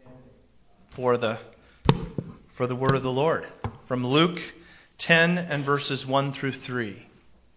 for the word of the Lord from Luke 10 and verses 1 through 3.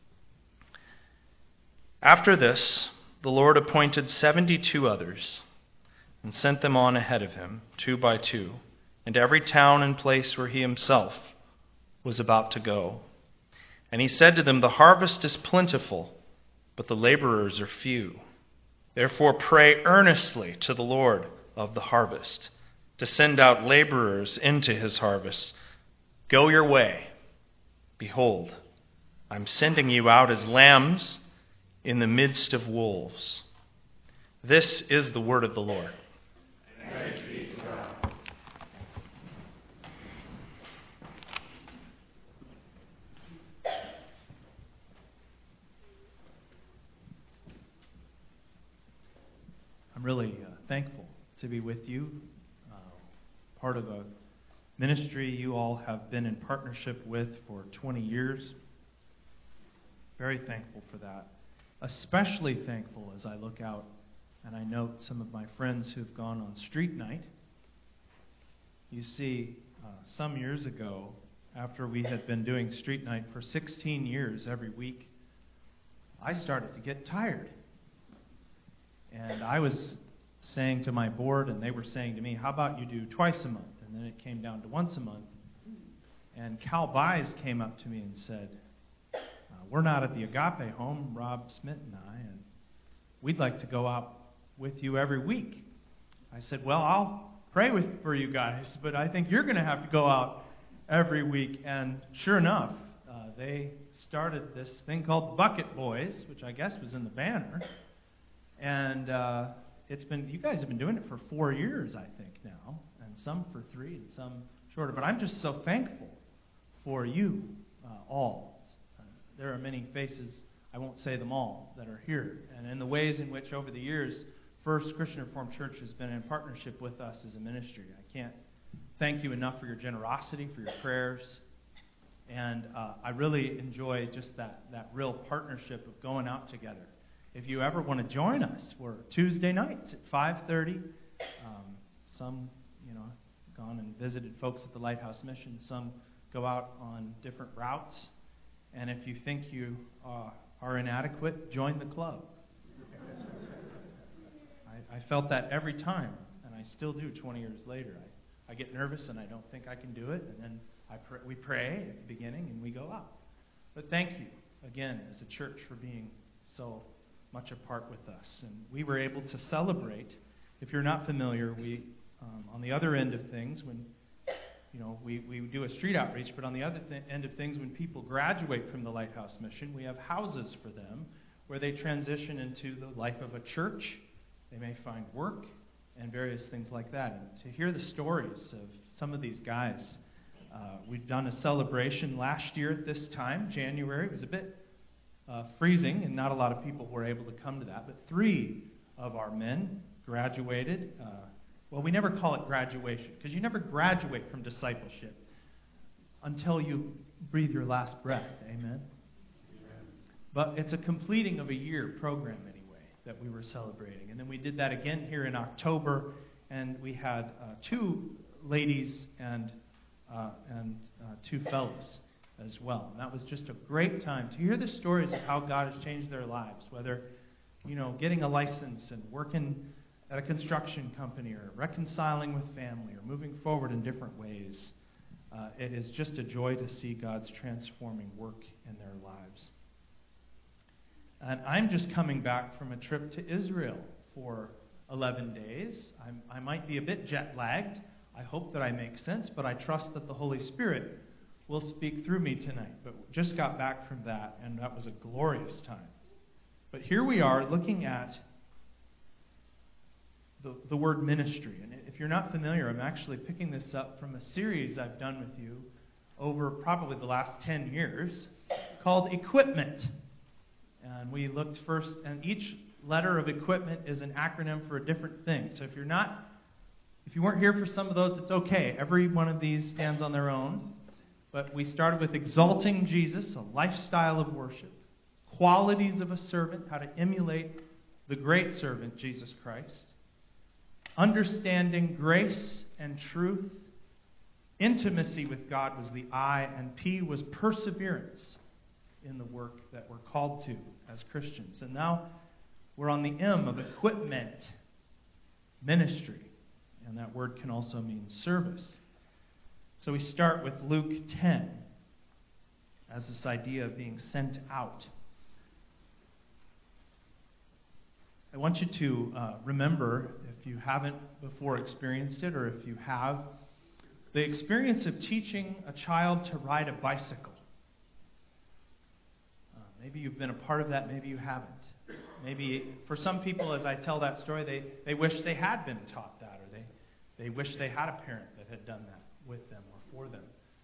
After this, the Lord appointed 72 others and sent them on ahead of him, 2 by 2, into every town and place where he himself was about to go. And he said to them, "The harvest is plentiful, but the laborers are few. Therefore pray earnestly to the Lord of the harvest to send out laborers into his harvest. Go your way. Behold, I'm sending you out as lambs in the midst of wolves." This is the word of the Lord. Thanks be to God. I'm really thankful to be with you, part of a ministry you all have been in partnership with for 20 years. Very thankful for that. Especially thankful as I look out and I note some of my friends who've gone on street night. You see, some years ago, after we had been doing street night for 16 years every week, I started to get tired. And I was saying to my board, and they were saying to me, "How about you do twice a month?" And then it came down to once a month. And Cal Buys came up to me and said, "We're not at the Agape home, Rob Smith and I, and we'd like to go out with you every week." I said, "Well, I'll pray for you guys, but I think you're going to have to go out every week." And sure enough, they started this thing called Bucket Boys, which I guess was in the banner. And you guys have been doing it for 4 years, I think, now, and some for 3 and some shorter. But I'm just so thankful for you all. There are many faces, I won't say them all, that are here. And in the ways in which over the years, First Christian Reformed Church has been in partnership with us as a ministry. I can't thank you enough for your generosity, for your prayers. And I really enjoy just that real partnership of going out together. If you ever want to join us, we're Tuesday nights at 5:30. Some, gone and visited folks at the Lighthouse Mission. Some go out on different routes. And if you think you are inadequate, join the club. I felt that every time, and I still do 20 years later. I get nervous and I don't think I can do it, and then we pray at the beginning and we go out. But thank you again as a church for being so much a part with us. And we were able to celebrate. If you're not familiar, we on the other end of things, when we do a street outreach, but on the other end of things, when people graduate from the Lighthouse Mission, we have houses for them where they transition into the life of a church. They may find work and various things like that. And to hear the stories of some of these guys, we've done a celebration last year at this time, January. It was a bit freezing, and not a lot of people were able to come to that. But 3 of our men graduated. Well, we never call it graduation, because you never graduate from discipleship until you breathe your last breath. Amen? But it's a completing of a year program anyway that we were celebrating. And then we did that again here in October, and we had 2 ladies and 2 fellows as well. And that was just a great time to hear the stories of how God has changed their lives, whether, getting a license and working at a construction company or reconciling with family or moving forward in different ways. It is just a joy to see God's transforming work in their lives. And I'm just coming back from a trip to Israel for 11 days. I might be a bit jet-lagged. I hope that I make sense, but I trust that the Holy Spirit will speak through me tonight. But just got back from that, and that was a glorious time. But here we are looking at the word ministry. And if you're not familiar, I'm actually picking this up from a series I've done with you over probably the last 10 years called Equipment. And we looked first, and each letter of equipment is an acronym for a different thing. So if you weren't here for some of those, it's okay. Every one of these stands on their own. But we started with exalting Jesus, a lifestyle of worship, qualities of a servant, how to emulate the great servant, Jesus Christ. understanding grace and truth. Intimacy with God was the I, and P was perseverance in the work that we're called to as Christians. And now we're on the M of equipment, ministry. And that word can also mean service. So we start with Luke 10 as this idea of being sent out. I want you to remember, if you haven't before experienced it, or if you have, the experience of teaching a child to ride a bicycle. Maybe you've been a part of that, maybe you haven't. Maybe for some people, as I tell that story, they wish they had been taught that, or they wish they had a parent that had done that with them or for them.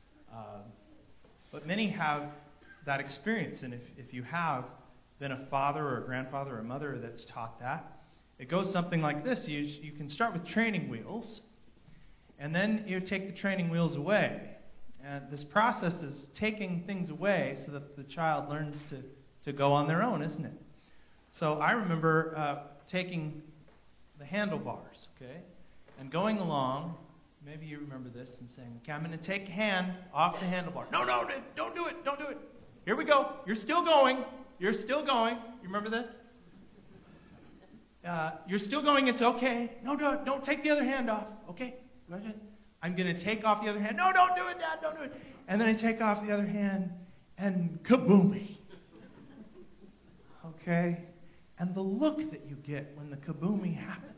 But many have that experience, and if you have been a father or a grandfather or a mother that's taught that, it goes something like this. You can start with training wheels, and then you take the training wheels away. And this process is taking things away so that the child learns to go on their own, isn't it? So I remember taking the handlebars, okay, and going along. Maybe you remember this and saying, okay, I'm going to take a hand off the handlebar. No, don't do it. Don't do it. Here we go. You're still going. You're still going. You remember this? You're still going. It's okay. No, don't take the other hand off. Okay? I'm going to take off the other hand. No, don't do it, Dad. Don't do it. And then I take off the other hand, and kaboomy. Okay? And the look that you get when the kaboomy happens.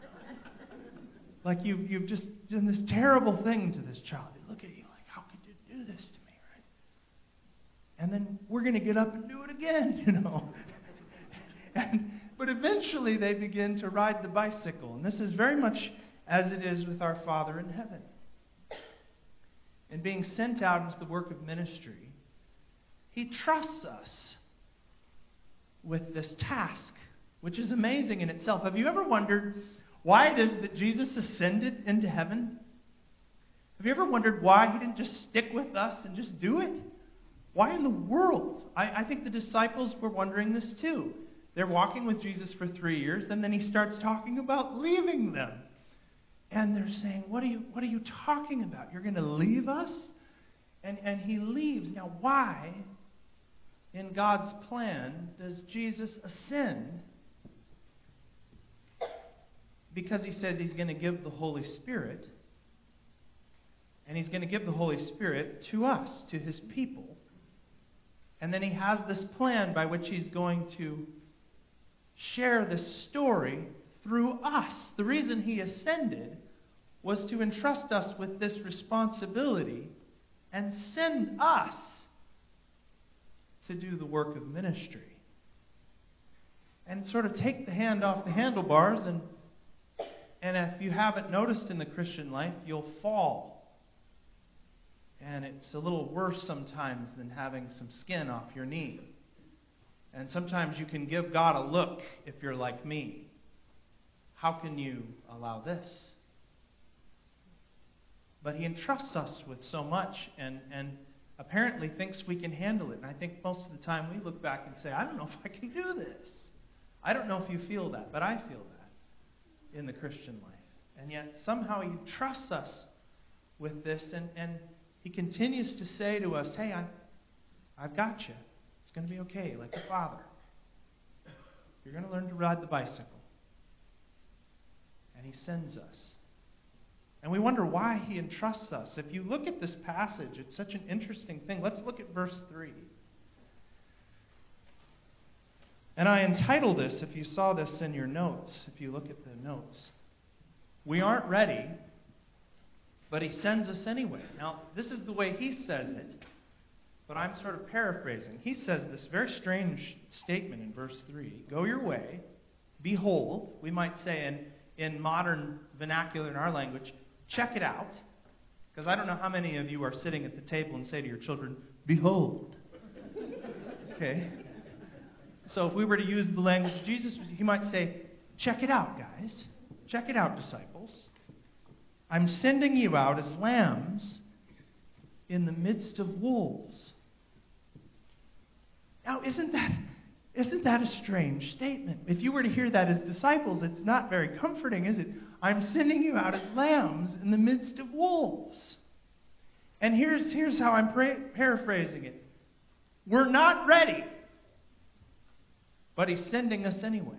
Like you've just done this terrible thing to this child. They look at you like, how could you do this to me, right? And then we're going to get up and do it again, you know. But eventually they begin to ride the bicycle. And this is very much as it is with our Father in heaven. And being sent out into the work of ministry, He trusts us with this task, which is amazing in itself. Have you ever wondered why it is that Jesus ascended into heaven? Have you ever wondered why He didn't just stick with us and just do it? Why in the world? I think the disciples were wondering this too. They're walking with Jesus for 3 years, and then He starts talking about leaving them. And they're saying, what are you talking about? You're going to leave us? And He leaves. Now, why, in God's plan, does Jesus ascend? Because He says He's going to give the Holy Spirit. And He's going to give the Holy Spirit to us, to His people. And then He has this plan by which He's going to share this story through us. The reason He ascended was to entrust us with this responsibility and send us to do the work of ministry. And sort of take the hand off the handlebars, and if you haven't noticed in the Christian life, you'll fall. And it's a little worse sometimes than having some skin off your knee. And sometimes you can give God a look if you're like me. How can you allow this? But He entrusts us with so much and apparently thinks we can handle it. And I think most of the time we look back and say, I don't know if I can do this. I don't know if you feel that, but I feel that in the Christian life. And yet somehow He trusts us with this, and He continues to say to us, hey, I've got you. It's going to be okay, like a father. You're going to learn to ride the bicycle. And He sends us. And we wonder why He entrusts us. If you look at this passage, it's such an interesting thing. Let's look at verse 3. And I entitled this, if you saw this in your notes, if you look at the notes, we aren't ready, but He sends us anyway. Now, this is the way He says it, but I'm sort of paraphrasing. He says this very strange statement in verse 3. Go your way, behold, we might say in modern vernacular in our language, check it out. Because I don't know how many of you are sitting at the table and say to your children, behold. Okay. So if we were to use the language of Jesus, He might say, check it out, guys. Check it out, disciples. I'm sending you out as lambs in the midst of wolves. Now, isn't that Isn't that a strange statement? If you were to hear that as disciples, it's not very comforting, is it? I'm sending you out as lambs in the midst of wolves. And here's how I'm paraphrasing it. We're not ready, but he's sending us anyway.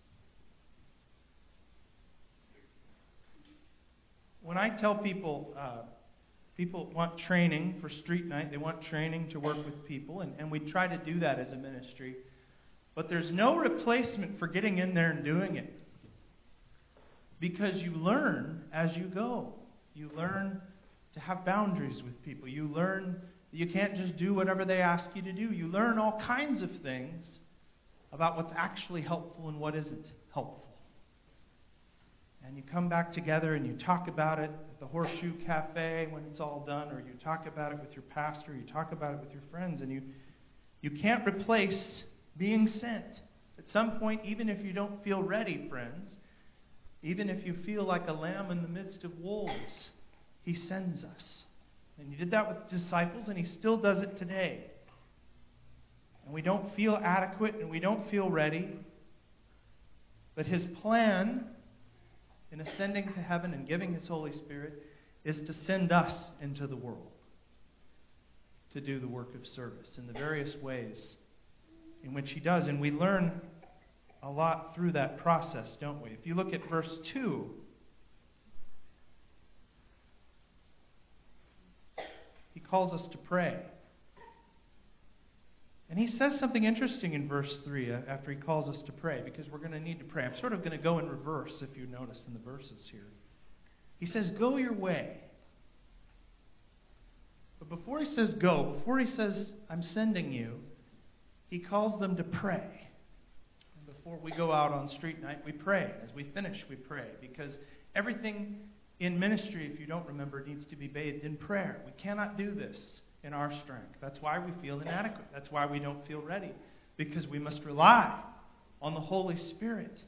When I tell people, people want training for street night, they want training to work with people, and we try to do that as a ministry. But there's no replacement for getting in there and doing it. Because you learn as you go. You learn to have boundaries with people. You learn that you can't just do whatever they ask you to do. You learn all kinds of things about what's actually helpful and what isn't helpful. And you come back together and you talk about it at the Horseshoe Cafe when it's all done, or you talk about it with your pastor, you talk about it with your friends, and you can't replace being sent. At some point, even if you don't feel ready, friends, even if you feel like a lamb in the midst of wolves, he sends us. And he did that with disciples, and he still does it today. And we don't feel adequate, and we don't feel ready. But his plan in ascending to heaven and giving his Holy Spirit is to send us into the world to do the work of service in the various ways in which he does. And we learn a lot through that process, don't we? If you look at verse 2, he calls us to pray. And he says something interesting in verse 3 after he calls us to pray, because we're going to need to pray. I'm sort of going to go in reverse, if you notice in the verses here. He says, go your way. But before he says go, before he says, I'm sending you, he calls them to pray. And before we go out on street night, we pray. As we finish, we pray. Because everything in ministry, if you don't remember, needs to be bathed in prayer. We cannot do this in our strength. That's why we feel inadequate. That's why we don't feel ready. Because we must rely on the Holy Spirit.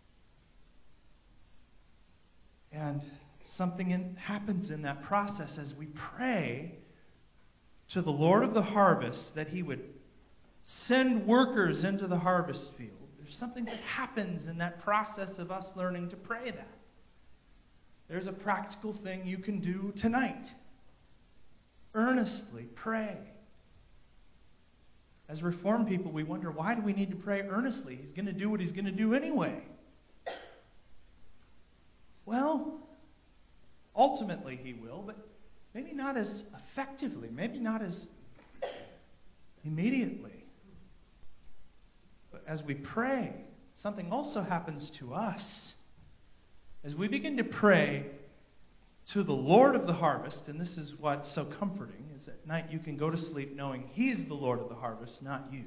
And something happens in that process as we pray to the Lord of the harvest that he would send workers into the harvest field. There's something that happens in that process of us learning to pray that. There's a practical thing you can do tonight. Earnestly pray. As Reformed people, we wonder, why do we need to pray earnestly? He's going to do what he's going to do anyway. Well, ultimately he will, but maybe not as effectively, maybe not as immediately. But as we pray, something also happens to us. As we begin to pray to the Lord of the harvest, and this is what's so comforting, is at night you can go to sleep knowing he's the Lord of the harvest, not you.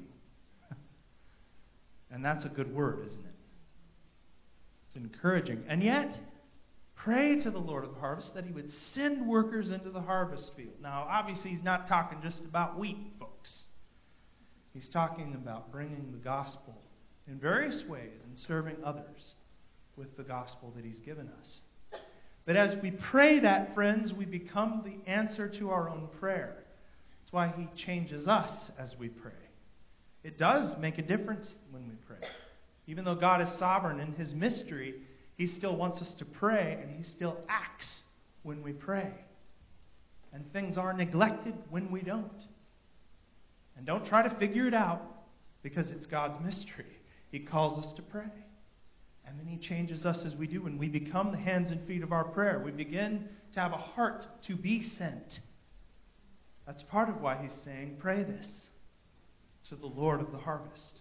And that's a good word, isn't it? It's encouraging. And yet, pray to the Lord of the harvest that he would send workers into the harvest field. Now, obviously, he's not talking just about wheat, folks. He's talking about bringing the gospel in various ways and serving others with the gospel that he's given us. But as we pray that, friends, we become the answer to our own prayer. That's why he changes us as we pray. It does make a difference when we pray. Even though God is sovereign in his mystery, he still wants us to pray, and he still acts when we pray. And things are neglected when we don't. And don't try to figure it out, because it's God's mystery. He calls us to pray. And then he changes us as we do, and we become the hands and feet of our prayer. We begin to have a heart to be sent. That's part of why he's saying, pray this to the Lord of the harvest.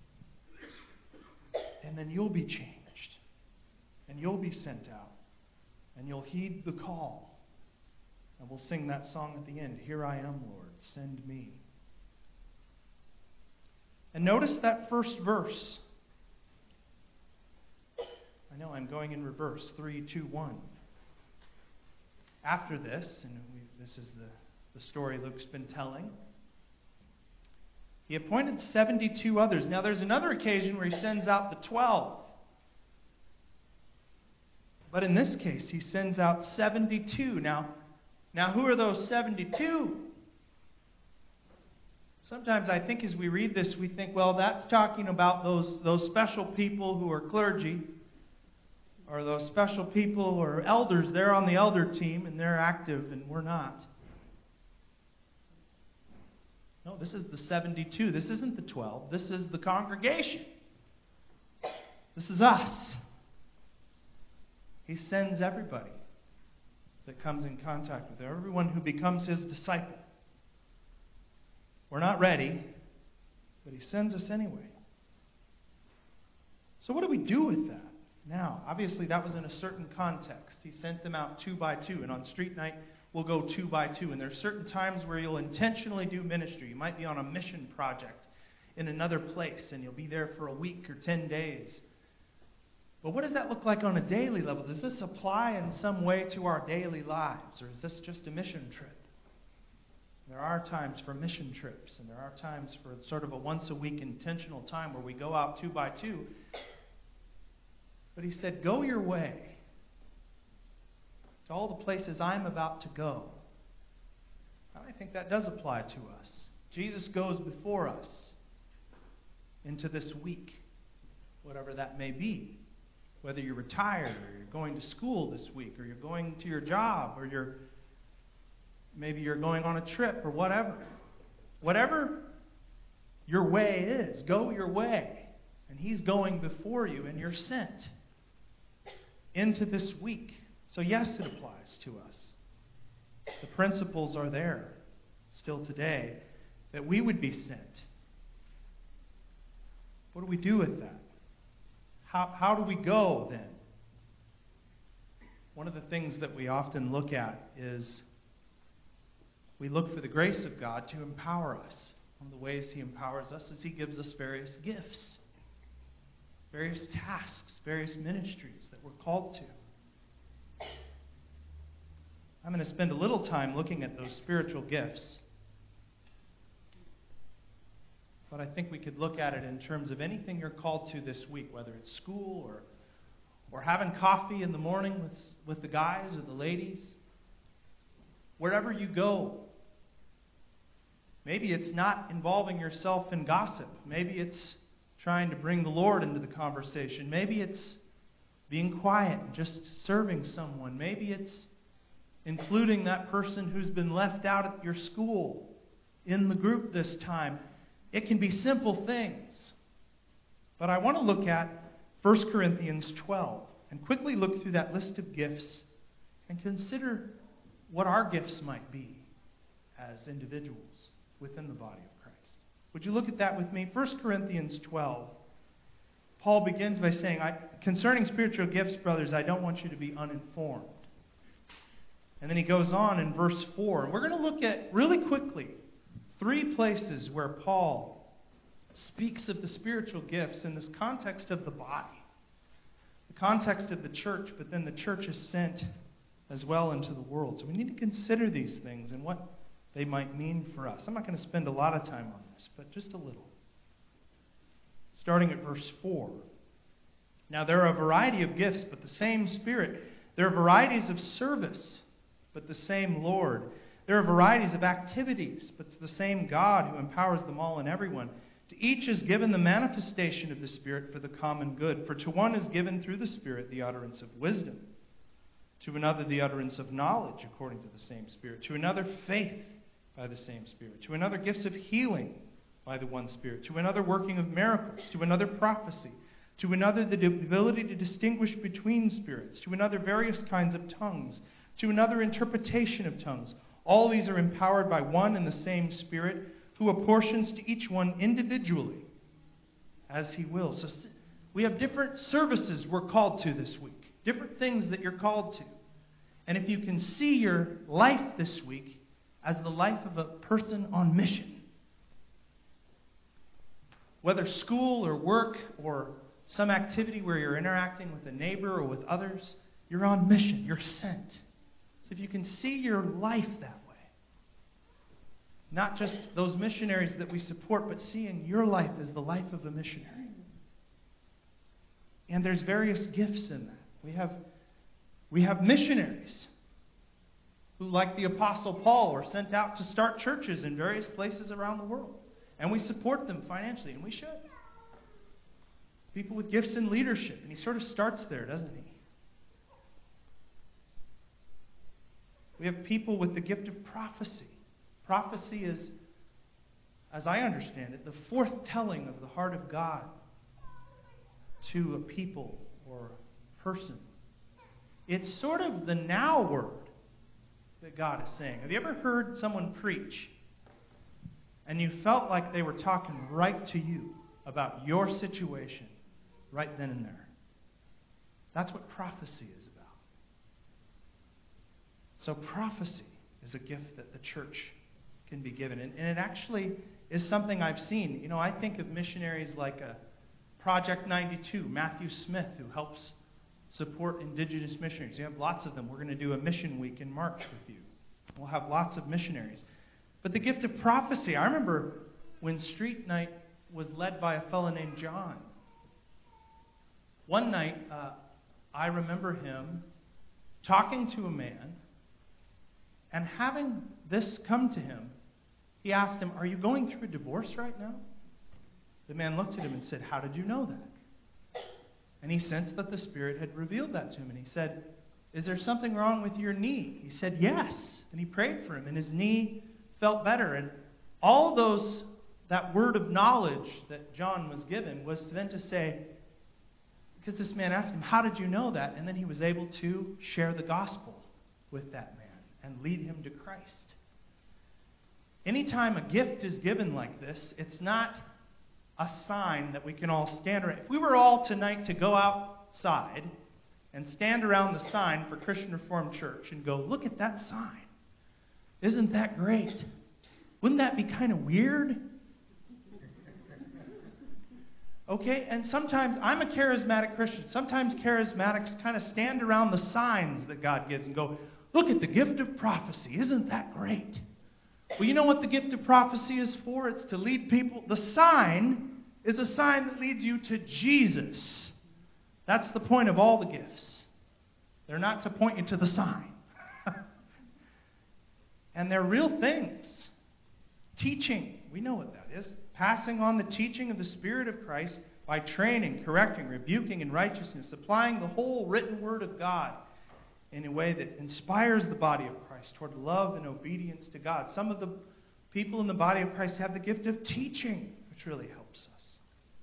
And then you'll be changed. And you'll be sent out. And you'll heed the call. And we'll sing that song at the end, Here I am, Lord, send me. And notice that first verse. I know I'm going in reverse, 3, 2, 1. After this, and this is the story Luke's been telling, he appointed 72 others. Now there's another occasion where he sends out the 12. But in this case, he sends out 72. Now who are those 72? Sometimes I think as we read this, we think, well, that's talking about those special people who are clergy, or those special people who are elders. They're on the elder team and they're active and we're not. No, this is the 72. This isn't the 12. This is the congregation. This is us. He sends everybody that comes in contact with him, everyone who becomes his disciple. We're not ready, but he sends us anyway. So what do we do with that now? Obviously, that was in a certain context. He sent them out 2 by 2, and on street night, we'll go 2 by 2. And there's certain times where you'll intentionally do ministry. You might be on a mission project in another place, and you'll be there for a week or 10 days. But what does that look like on a daily level? Does this apply in some way to our daily lives, or is this just a mission trip? There are times for mission trips, and there are times for sort of a once-a-week intentional time where we go out 2 by 2. But he said, go your way to all the places I'm about to go. I think that does apply to us. Jesus goes before us into this week, whatever that may be. Whether you're retired, or you're going to school this week, or you're going to your job, or maybe you're going on a trip, or whatever. Whatever your way is, go your way. And he's going before you, and you're sent into this week. So yes, it applies to us. The principles are there still today that we would be sent. What do we do with that? How do we go then? One of the things that we often look at is we look for the grace of God to empower us. One of the ways he empowers us is he gives us various gifts, various tasks, various ministries that we're called to. I'm going to spend a little time looking at those spiritual gifts. But I think we could look at it in terms of anything you're called to this week, whether it's school or having coffee in the morning with the guys or the ladies. Wherever you go. Maybe it's not involving yourself in gossip. Maybe it's trying to bring the Lord into the conversation. Maybe it's being quiet and just serving someone. Maybe it's including that person who's been left out at your school in the group this time. It can be simple things. But I want to look at 1 Corinthians 12 and quickly look through that list of gifts and consider what our gifts might be as individuals within the body of Christ. Would you look at that with me? 1 Corinthians 12. Paul begins by saying, concerning spiritual gifts, brothers, I don't want you to be uninformed. And then he goes on in verse 4. And we're going to look at, really quickly, 3 places where Paul speaks of the spiritual gifts in this context of the body. The context of the church, but then the church is sent as well into the world. So we need to consider these things and what they might mean for us. I'm not going to spend a lot of time on this, but just a little. Starting at verse 4. Now there are a variety of gifts, but the same Spirit. There are varieties of service, but the same Lord. There are varieties of activities, but it's the same God who empowers them all and everyone. To each is given the manifestation of the Spirit for the common good. For to one is given through the Spirit the utterance of wisdom. To another the utterance of knowledge according to the same Spirit. To another faith by the same Spirit. To another gifts of healing by the one Spirit. To another working of miracles. To another prophecy. To another the ability to distinguish between spirits. To another various kinds of tongues. To another interpretation of tongues. All these are empowered by one and the same Spirit, who apportions to each one individually as he wills. So we have different services we're called to this week. Different things that you're called to. And if you can see your life this week as the life of a person on mission, whether school or work or some activity where you're interacting with a neighbor or with others, you're on mission. You're sent. So if you can see your life that way, not just those missionaries that we support, but seeing your life as the life of a missionary. And there's various gifts in that. We have missionaries who, like the Apostle Paul, were sent out to start churches in various places around the world. And we support them financially, and we should. People with gifts in leadership, and he sort of starts there, doesn't he? We have people with the gift of prophecy. Prophecy is, as I understand it, the foretelling of the heart of God to a people or person. It's sort of the now word that God is saying. Have you ever heard someone preach and you felt like they were talking right to you about your situation right then and there? That's what prophecy is about. So prophecy is a gift that the church can be given. And it actually is something I've seen. You know, I think of missionaries like Project 92, Matthew Smith, who helps support indigenous missionaries. You have lots of them. We're going to do a mission week in March with you. We'll have lots of missionaries. But the gift of prophecy, I remember when Street Night was led by a fellow named John. One night, I remember him talking to a man and having this come to him. He asked him, "Are you going through a divorce right now?" The man looked at him and said, "How did you know that?" And he sensed that the Spirit had revealed that to him. And he said, "Is there something wrong with your knee?" He said, "Yes." And he prayed for him, and his knee felt better. And all that word of knowledge that John was given was then to say, because this man asked him, "How did you know that?" And then he was able to share the gospel with that man and lead him to Christ. Anytime a gift is given like this, it's not a sign that we can all stand around. If we were all tonight to go outside and stand around the sign for Christian Reformed Church and go, "Look at that sign. Isn't that great?" Wouldn't that be kind of weird? Okay, and sometimes I'm a charismatic Christian. Sometimes charismatics kind of stand around the signs that God gives and go, "Look at the gift of prophecy. Isn't that great?" Well, you know what the gift of prophecy is for? It's to lead people. The sign is a sign that leads you to Jesus. That's the point of all the gifts. They're not to point you to the sign. And they're real things. Teaching, we know what that is. Passing on the teaching of the Spirit of Christ by training, correcting, rebuking in righteousness, applying the whole written word of God in a way that inspires the body of Christ toward love and obedience to God. Some of the people in the body of Christ have the gift of teaching, which really helps us.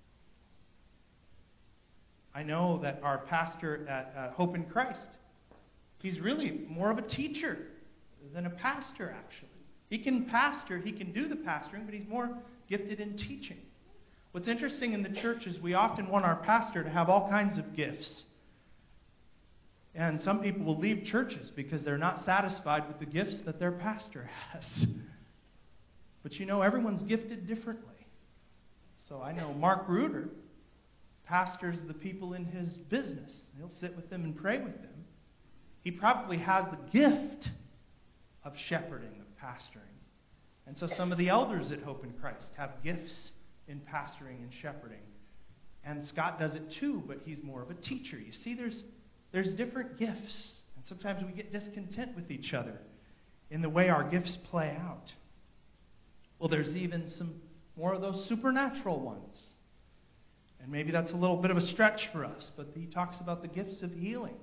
I know that our pastor at Hope in Christ, he's really more of a teacher than a pastor, actually. He can pastor, he can do the pastoring, but he's more gifted in teaching. What's interesting in the church is we often want our pastor to have all kinds of gifts. And some people will leave churches because they're not satisfied with the gifts that their pastor has. But you know, everyone's gifted differently. So I know Mark Reuter pastors the people in his business. He'll sit with them and pray with them. He probably has the gift of shepherding, of pastoring. And so some of the elders at Hope in Christ have gifts in pastoring and shepherding. And Scott does it too, but he's more of a teacher. You see, there's different gifts. And sometimes we get discontent with each other in the way our gifts play out. Well, there's even some more of those supernatural ones. And maybe that's a little bit of a stretch for us, but he talks about the gifts of healing.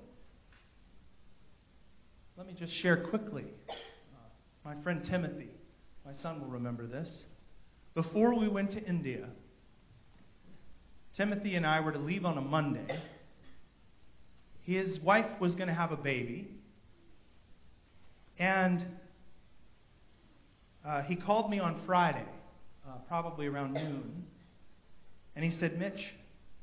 Let me just share quickly. My friend Timothy, my son will remember this. Before we went to India, Timothy and I were to leave on a Monday. His wife was going to have a baby. And he called me on Friday, probably around noon. And he said, "Mitch,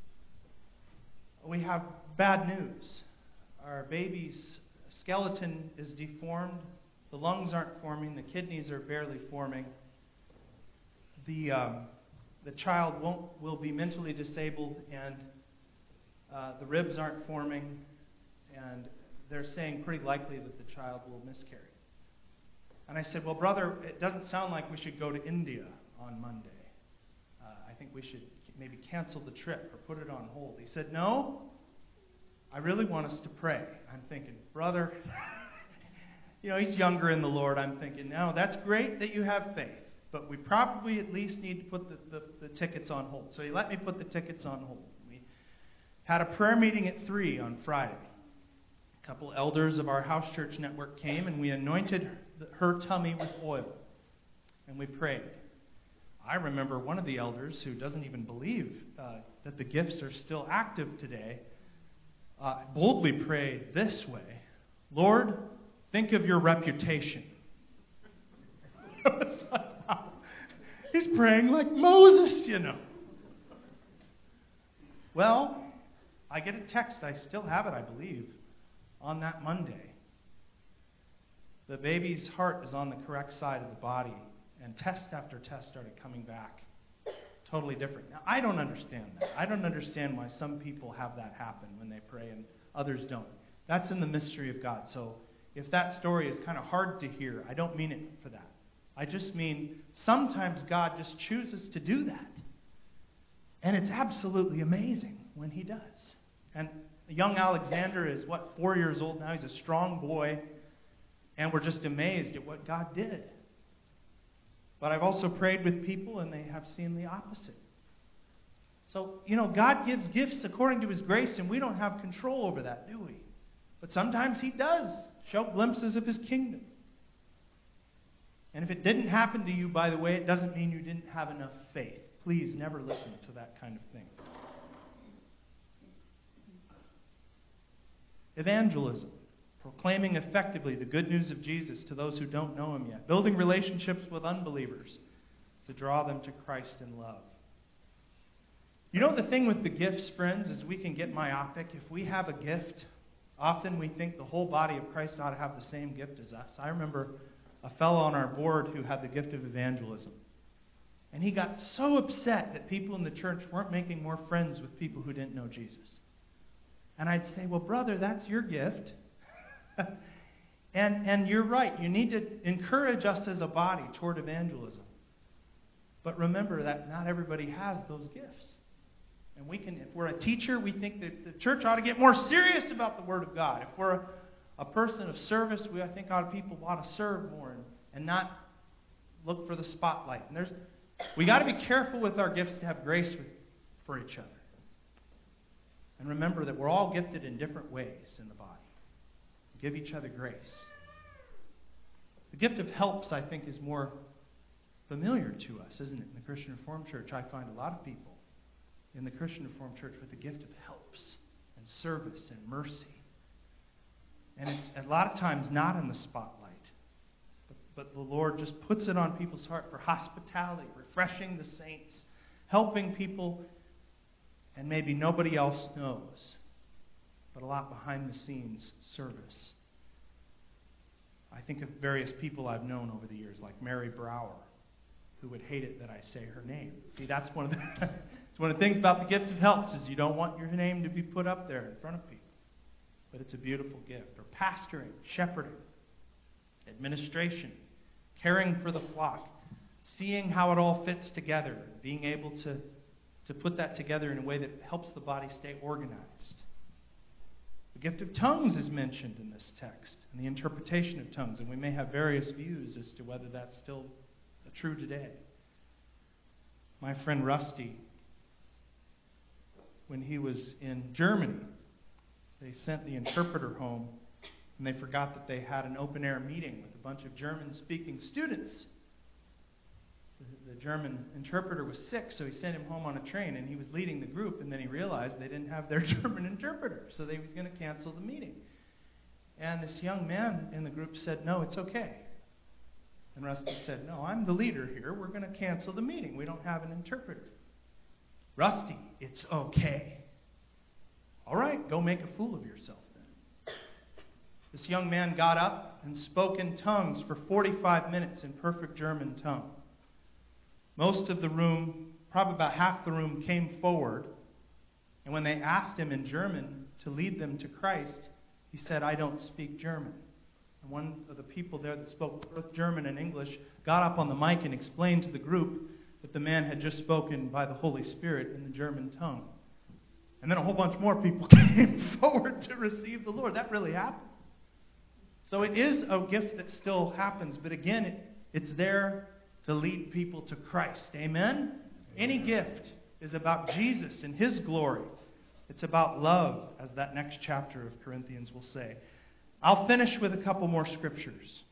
we have bad news. Our baby's skeleton is deformed. The lungs aren't forming. The kidneys are barely forming. The child will be mentally disabled, and the ribs aren't forming. And they're saying pretty likely that the child will miscarry." And I said, "Well, brother, it doesn't sound like we should go to India on Monday. I think we should maybe cancel the trip or put it on hold." He said, "No, I really want us to pray." I'm thinking, brother, he's younger in the Lord. I'm thinking, no, that's great that you have faith. but we probably at least need to put the tickets on hold. So he let me put the tickets on hold. We had a prayer meeting at 3 on Friday. A couple elders of our house church network came, and we anointed her tummy with oil. And we prayed. I remember one of the elders who doesn't even believe that the gifts are still active today, boldly prayed this way: Lord, think of your reputation. I was like, wow. He's praying like Moses, you know. Well, I get a text, I still have it, I believe, on that Monday. The baby's heart is on the correct side of the body, and test after test started coming back. Totally different. Now, I don't understand that. I don't understand why some people have that happen when they pray and others don't. That's in the mystery of God. So if that story is kind of hard to hear, I don't mean it for that. I just mean sometimes God just chooses to do that. And it's absolutely amazing when he does. And young Alexander is, 4 years old now? He's a strong boy. And we're just amazed at what God did. But I've also prayed with people, and they have seen the opposite. So, God gives gifts according to his grace, and we don't have control over that, do we? But sometimes he does show glimpses of his kingdom. And if it didn't happen to you, by the way, it doesn't mean you didn't have enough faith. Please never listen to that kind of thing. Evangelism. Proclaiming effectively the good news of Jesus to those who don't know him yet. Building relationships with unbelievers to draw them to Christ in love. The thing with the gifts, friends, is we can get myopic. If we have a gift, often we think the whole body of Christ ought to have the same gift as us. I remember a fellow on our board who had the gift of evangelism. And he got so upset that people in the church weren't making more friends with people who didn't know Jesus. And I'd say, well, brother, that's your gift. And you're right. You need to encourage us as a body toward evangelism. But remember that not everybody has those gifts. And if we're a teacher, we think that the church ought to get more serious about the Word of God. If we're a person of service, I think people ought to serve more and not look for the spotlight. And we got to be careful with our gifts to have grace for each other. And remember that we're all gifted in different ways in the body. Give each other grace. The gift of helps, I think, is more familiar to us, isn't it? In the Christian Reformed Church, I find a lot of people in the Christian Reformed Church with the gift of helps and service and mercy. And it's a lot of times not in the spotlight. But the Lord just puts it on people's heart for hospitality, refreshing the saints, helping people, and maybe nobody else knows. But a lot behind the scenes service. I think of various people I've known over the years, like Mary Brower, who would hate it that I say her name. See, that's one of the things about the gift of helps is you don't want your name to be put up there in front of people. But it's a beautiful gift. Or pastoring, shepherding, administration, caring for the flock, seeing how it all fits together, being able to put that together in a way that helps the body stay organized. The gift of tongues is mentioned in this text, and the interpretation of tongues, and we may have various views as to whether that's still true today. My friend Rusty, when he was in Germany, they sent the interpreter home, and they forgot that they had an open-air meeting with a bunch of German-speaking students. The German interpreter was sick, so he sent him home on a train, and he was leading the group, and then he realized they didn't have their German interpreter, so they was going to cancel the meeting. And this young man in the group said, "No, it's okay." And Rusty said, "No, I'm the leader here. We're going to cancel the meeting. We don't have an interpreter." "Rusty, it's okay." "All right, go make a fool of yourself then." This young man got up and spoke in tongues for 45 minutes in perfect German tongue. Most of the room, probably about half the room, came forward. And when they asked him in German to lead them to Christ, he said, "I don't speak German." And one of the people there that spoke both German and English got up on the mic and explained to the group that the man had just spoken by the Holy Spirit in the German tongue. And then a whole bunch more people came forward to receive the Lord. That really happened. So it is a gift that still happens, but again, it's there to lead people to Christ. Amen? Any gift is about Jesus and His glory. It's about love, as that next chapter of Corinthians will say. I'll finish with a couple more scriptures.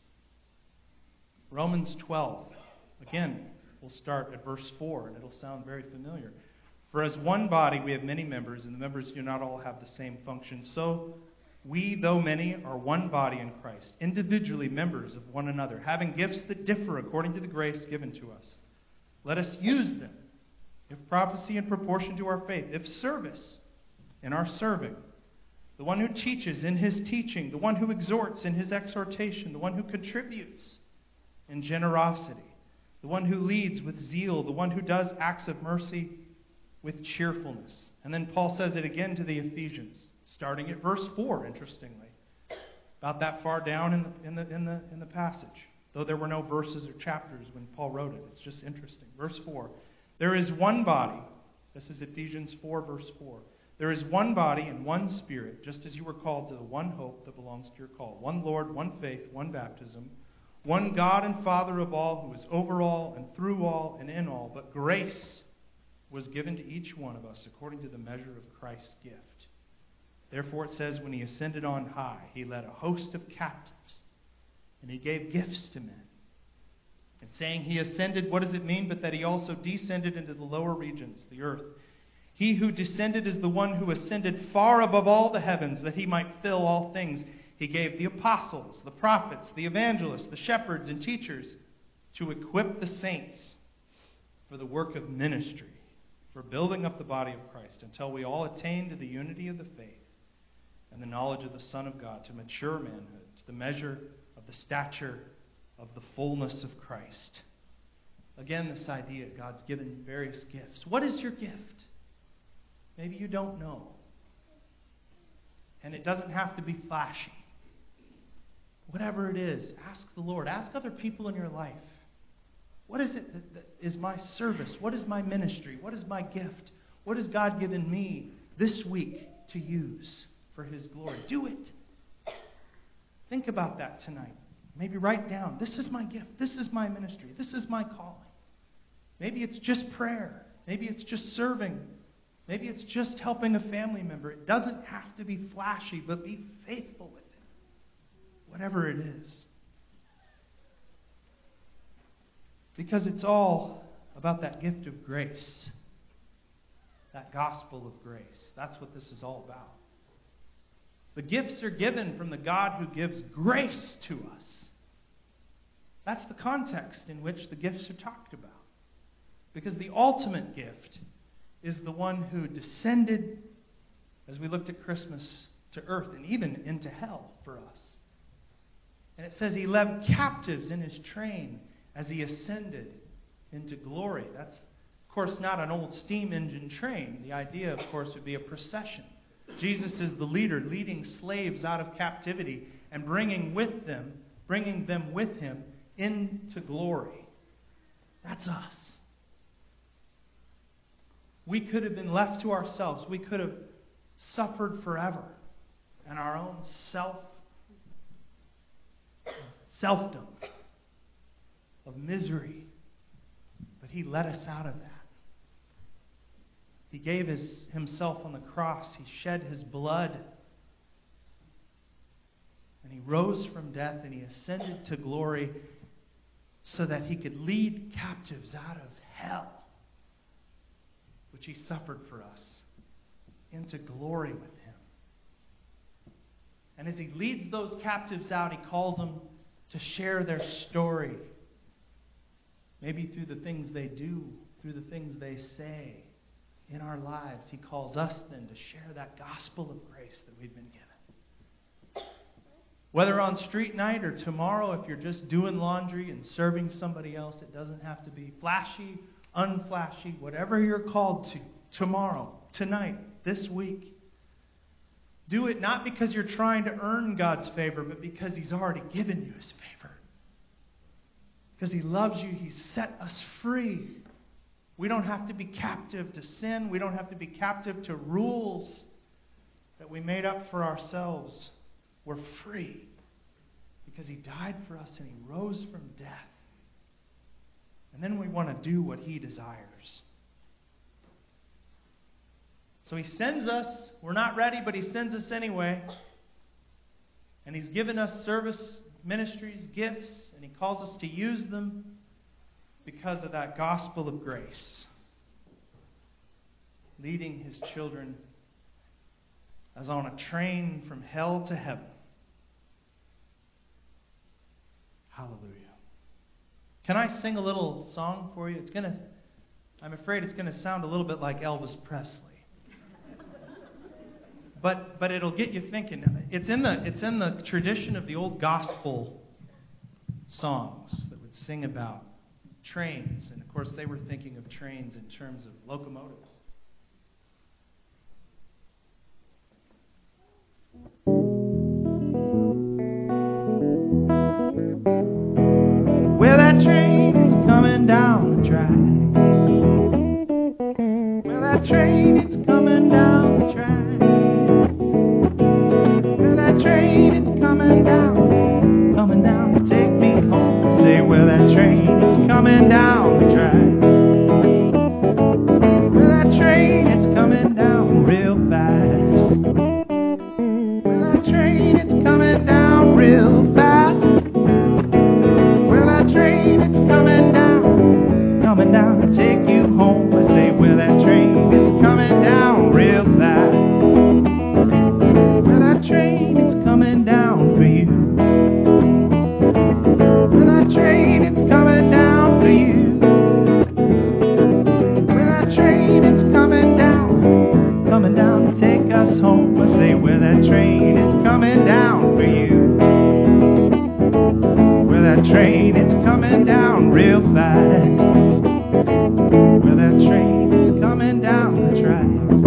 Romans 12. Again, we'll start at verse 4, and it'll sound very familiar. For as one body we have many members, and the members do not all have the same function. So we, though many, are one body in Christ, individually members of one another, having gifts that differ according to the grace given to us. Let us use them. If prophecy, in proportion to our faith. If service, in our serving. The one who teaches, in his teaching. The one who exhorts, in his exhortation. The one who contributes, in generosity. The one who leads, with zeal. The one who does acts of mercy, with cheerfulness. And then Paul says it again to the Ephesians, starting at verse 4, interestingly. About that far down in the passage. Though there were no verses or chapters when Paul wrote it. It's just interesting. Verse 4. There is one body. This is Ephesians 4, verse 4. There is one body and one Spirit, just as you were called to the one hope that belongs to your call. One Lord, one faith, one baptism. One God and Father of all, who is over all and through all and in all. But grace was given to each one of us according to the measure of Christ's gift. Therefore it says, when He ascended on high, He led a host of captives, and He gave gifts to men. And saying He ascended, what does it mean? But that He also descended into the lower regions, the earth. He who descended is the one who ascended far above all the heavens, that He might fill all things. He gave the apostles, the prophets, the evangelists, the shepherds, and teachers to equip the saints for the work of ministry, for building up the body of Christ, until we all attain to the unity of the faith and the knowledge of the Son of God, to mature manhood, to the measure of the stature of the fullness of Christ. Again, this idea, God's given various gifts. What is your gift? Maybe you don't know. And it doesn't have to be flashy. Whatever it is, ask the Lord. Ask other people in your life. What is it that is my service? What is my ministry? What is my gift? What has God given me this week to use for His glory? Do it. Think about that tonight. Maybe write down, this is my gift. This is my ministry. This is my calling. Maybe it's just prayer. Maybe it's just serving. Maybe it's just helping a family member. It doesn't have to be flashy, but be faithful with it. Whatever it is. Because it's all about that gift of grace. That gospel of grace. That's what this is all about. The gifts are given from the God who gives grace to us. That's the context in which the gifts are talked about. Because the ultimate gift is the one who descended, as we looked at Christmas, to earth and even into hell for us. And it says He led captives in His train as He ascended into glory. That's, of course, not an old steam engine train. The idea, of course, would be a procession. Jesus is the leader, leading slaves out of captivity and bringing them with Him into glory. That's us. We could have been left to ourselves. We could have suffered forever in our own selfdom of misery. But He led us out of that. He gave Himself on the cross. He shed His blood. And He rose from death and He ascended to glory so that He could lead captives out of hell, which He suffered for us, into glory with Him. And as He leads those captives out, He calls them to share their story. Maybe through the things they do, through the things they say in our lives. He calls us then to share that gospel of grace that we've been given. Whether on street night or tomorrow, if you're just doing laundry and serving somebody else, it doesn't have to be flashy, unflashy, whatever you're called to, tomorrow, tonight, this week. Do it not because you're trying to earn God's favor, but because He's already given you His favor. Because He loves you, He's set us free. We don't have to be captive to sin. We don't have to be captive to rules that we made up for ourselves. We're free because He died for us and He rose from death. And then we want to do what He desires. So He sends us. We're not ready, but He sends us anyway. And He's given us service, ministries, gifts, and He calls us to use them because of that gospel of grace. Leading His children as on a train from hell to heaven. Hallelujah. Can I sing a little song for you? I'm afraid it's going to sound a little bit like Elvis Presley. But it'll get you thinking. It's in the tradition of the old gospel songs that would sing about trains. And of course they were thinking of trains in terms of locomotives. Well, that train is coming down the track. Well, that train is coming down the track. Well, that train is coming down to take me home. Say, well, that train is coming down the track. Well, that train is coming down real fast. Well, that train is coming down real fast. Well, that train is coming down to take you home. I say, well, that train is coming down real fast. Well, that train is coming down for you. Well, that train is coming down for you. Well, that train is coming down to take us home. I say, well, that train is coming down for you. Well, that train is coming down real fast. Well, that train is coming down the tracks.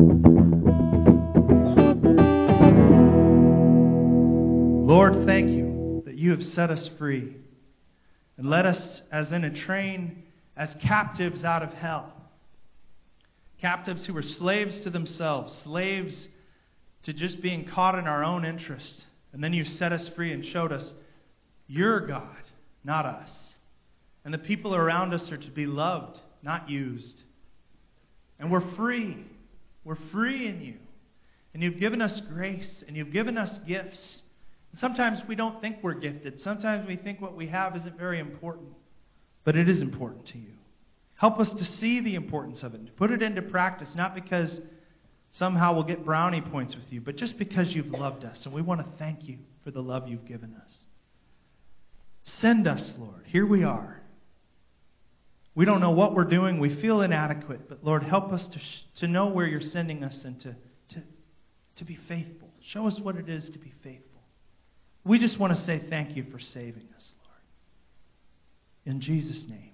Lord, thank you that you have set us free and led us as in a train as captives out of hell. Captives who were slaves to themselves, slaves to just being caught in our own interest. And then you set us free and showed us you're God, not us. And the people around us are to be loved, not used. And we're free. We're free in you. And you've given us grace, and you've given us gifts. And sometimes we don't think we're gifted. Sometimes we think what we have isn't very important. But it is important to you. Help us to see the importance of it, to put it into practice, not because somehow we'll get brownie points with you, but just because you've loved us. And we want to thank you for the love you've given us. Send us, Lord. Here we are. We don't know what we're doing. We feel inadequate. But Lord, help us to know where you're sending us and to be faithful. Show us what it is to be faithful. We just want to say thank you for saving us, Lord. In Jesus' name,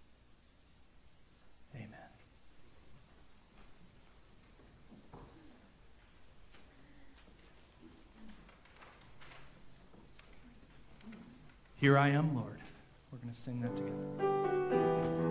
amen. Here I am, Lord. We're going to sing that together.